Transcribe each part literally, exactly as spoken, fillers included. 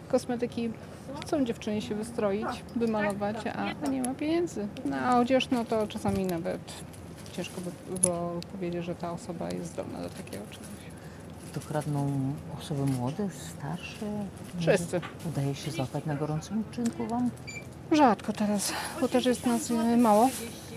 kosmetyki. Chcą dziewczyny się wystroić, wymalować, a nie ma pieniędzy. Na odzież, no to czasami nawet ciężko by było powiedzieć, że ta osoba jest zdolna do takiego czegoś. To kradną osoby młode, starsze? Wszyscy. Udaje się złapać na gorącym uczynku wam? Rzadko teraz, bo też jest nas mało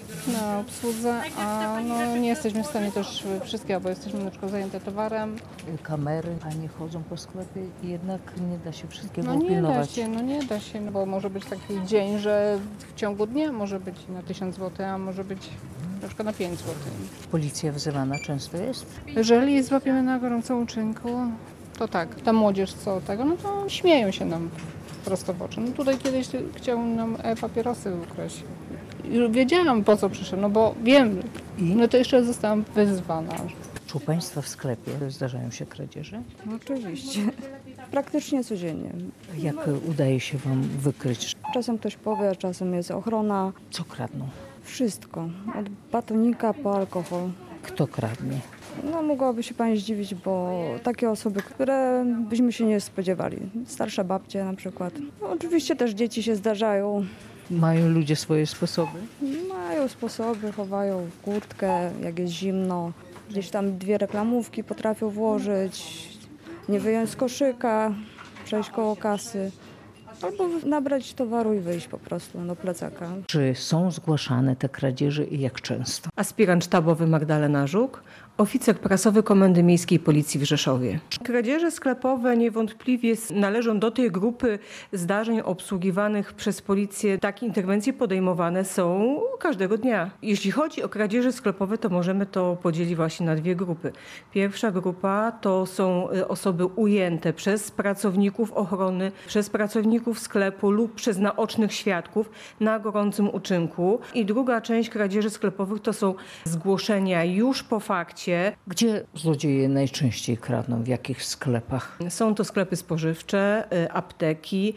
na obsłudze, a no, nie jesteśmy w stanie też wszystkiego, bo jesteśmy na przykład zajęte towarem. Kamery, panie chodzą po sklepie i jednak nie da się wszystkiego No nie da upilnować. się, no nie da się, no bo może być taki dzień, że w ciągu dnia może być na tysiąc złotych, a może być na przykład na pięć złotych. Policja wzywana często jest? Jeżeli złapiemy na gorącym uczynku, to tak, ta młodzież co tego, no to śmieją się nam prosto w oczy. No tutaj kiedyś chciał nam e, papierosy ukraść. Już wiedziałam, po co przyszedł, no bo wiem, I? no to jeszcze zostałam wyzwana. Czy u państwa w sklepie zdarzają się kradzieże? No oczywiście. Praktycznie codziennie. Jak udaje się wam wykryć? Czasem ktoś powie, czasem jest ochrona. Co kradną? Wszystko. Od batonika po alkohol. Kto kradnie? No mogłaby się pani zdziwić, bo takie osoby, które byśmy się nie spodziewali. Starsze babcie na przykład. No, oczywiście też dzieci się zdarzają. Mają ludzie swoje sposoby? Mają sposoby, chowają w kurtkę, jak jest zimno. Gdzieś tam dwie reklamówki potrafią włożyć, nie wyjąć z koszyka, przejść koło kasy. Albo nabrać towaru i wyjść po prostu do plecaka. Czy są zgłaszane te kradzieże i jak często? Aspirant sztabowy Magdalena Żuk, oficer prasowy Komendy Miejskiej Policji w Rzeszowie. Kradzieże sklepowe niewątpliwie należą do tej grupy zdarzeń obsługiwanych przez policję. Takie interwencje podejmowane są każdego dnia. Jeśli chodzi o kradzieże sklepowe, to możemy to podzielić właśnie na dwie grupy. Pierwsza grupa to są osoby ujęte przez pracowników ochrony, przez pracowników sklepu lub przez naocznych świadków na gorącym uczynku. I druga część kradzieży sklepowych to są zgłoszenia już po fakcie. Gdzie złodzieje najczęściej kradną? W jakich sklepach? Są to sklepy spożywcze, apteki,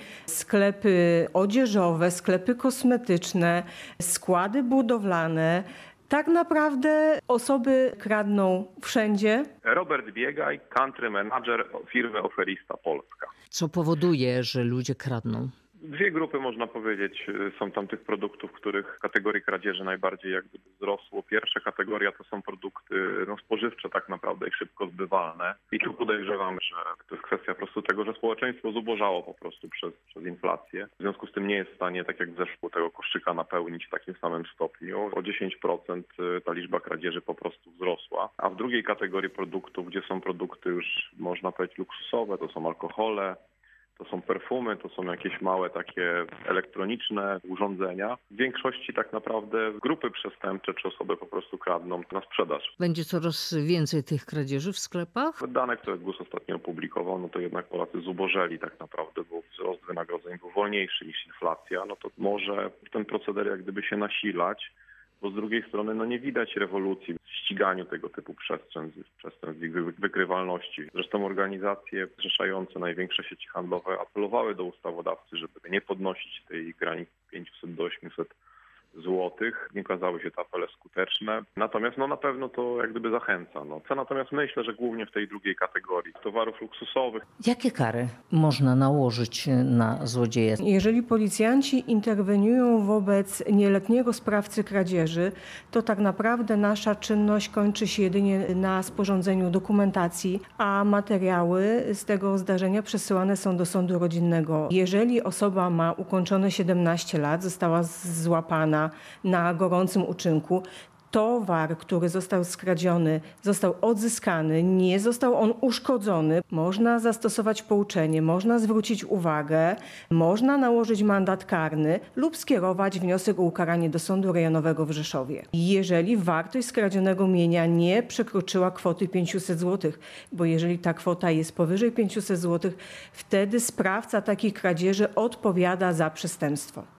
sklepy odzieżowe, sklepy kosmetyczne, składy budowlane. Tak naprawdę osoby kradną wszędzie. Robert Biegaj, country manager firmy Oferista Polska. Co powoduje, że ludzie kradną? Dwie grupy, można powiedzieć, są tam tych produktów, których kategorii kradzieży najbardziej jakby wzrosło. Pierwsza kategoria to są produkty no, spożywcze tak naprawdę i szybko zbywalne. I tu podejrzewam, że to jest kwestia po prostu tego, że społeczeństwo zubożało po prostu przez, przez inflację. W związku z tym nie jest w stanie, tak jak zeszło, tego koszyka napełnić w takim samym stopniu. O dziesięć procent ta liczba kradzieży po prostu wzrosła. A w drugiej kategorii produktów, gdzie są produkty już, można powiedzieć, luksusowe, to są alkohole, to są perfumy, to są jakieś małe takie elektroniczne urządzenia. W większości tak naprawdę grupy przestępcze czy osoby po prostu kradną na sprzedaż. Będzie coraz więcej tych kradzieży w sklepach? Dane, które GUS ostatnio opublikował, no to jednak Polacy zubożeli tak naprawdę, bo wzrost wynagrodzeń był wolniejszy niż inflacja. No to może ten proceder jak gdyby się nasilać, bo z drugiej strony no nie widać rewolucji w ściganiu tego typu przestępstw, przestępstw ich wykrywalności. Zresztą organizacje zrzeszające największe sieci handlowe apelowały do ustawodawcy, żeby nie podnosić tej granicy pięćset do ośmiuset złotych. Nie okazały się te apele skuteczne. Natomiast no na pewno to jak gdyby zachęca. No. Co natomiast myślę, że głównie w tej drugiej kategorii towarów luksusowych. Jakie kary można nałożyć na złodzieje? Jeżeli policjanci interweniują wobec nieletniego sprawcy kradzieży, to tak naprawdę nasza czynność kończy się jedynie na sporządzeniu dokumentacji, a materiały z tego zdarzenia przesyłane są do sądu rodzinnego. Jeżeli osoba ma ukończone siedemnaście lat, została złapana na gorącym uczynku, towar, który został skradziony, został odzyskany, nie został on uszkodzony, można zastosować pouczenie, można zwrócić uwagę, można nałożyć mandat karny lub skierować wniosek o ukaranie do Sądu Rejonowego w Rzeszowie. Jeżeli wartość skradzionego mienia nie przekroczyła kwoty pięćset złotych, bo jeżeli ta kwota jest powyżej pięćset złotych, wtedy sprawca takiej kradzieży odpowiada za przestępstwo.